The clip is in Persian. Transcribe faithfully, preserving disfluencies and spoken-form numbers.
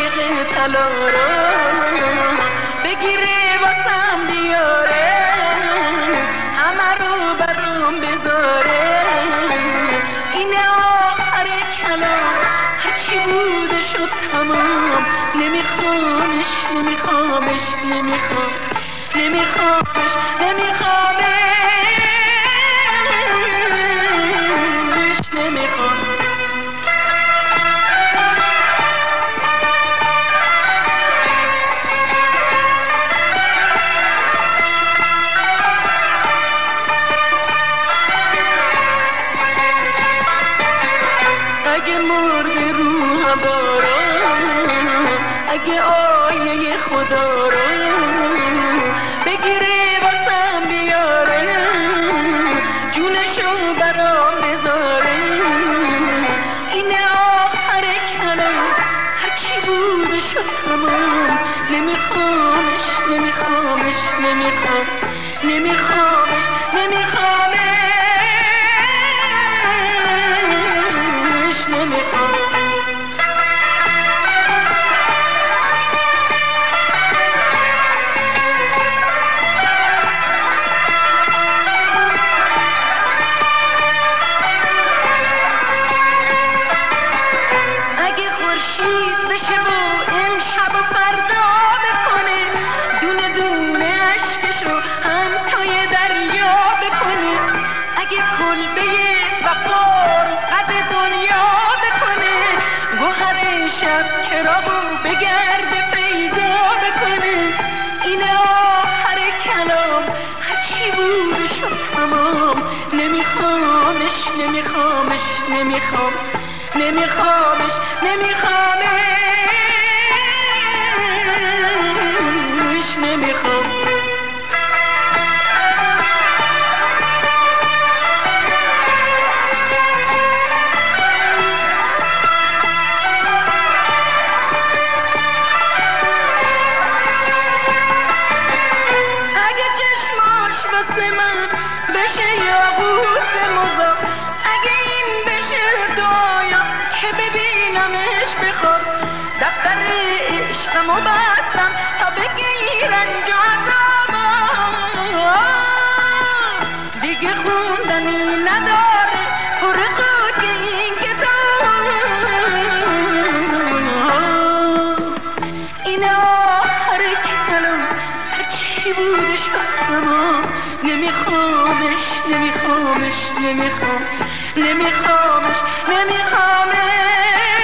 قایق طلا رو بگیره واسم بیاره، همه رو برام بذاره. اینه آخر کلام، هرچی بوده شد تمام. نمیخوامش نمیخوامش نمیخوام نمیخوامش نمیخوامش نمیخوام. اگه مرده رو باران، اگه آیه خدا رو بگیره واسم بیاره، جونشو برام بذاره. اینه آخر کلام، هرچی بوده شد تمام. نمیخوامش نمیخوامش نمیخوام نمیخوامش نمیخوامش نمیخوام. اگه خورشید بشه و امشب و فردا بکنه، دونه دونه عشقشو هم تای دریا بکنه. اگه کلبه وفا رو قد دنیا بکنه، گوهر شب چراغو بگرده پیدا بکنه. اینه آخر کلام، هرچی بوده شد تمام. نمیخوامش نمیخوامش نمیخوام نمیخوامش نمیخوامش نمیخوام. اگه چشماش واسه من بشه یاقوت مذاب، اگه این بشه دعایا که ببینمش بخواب، دفتر عشقمو بستم تا بگیرن جا عذابم. دیگه خوندنی نداره پر خاک این کتاب. این آخر کلام، هرچی بوده شد تمام. نمیخوامش نمیخوامش نمیخوام نمیخوامش نمیخوامش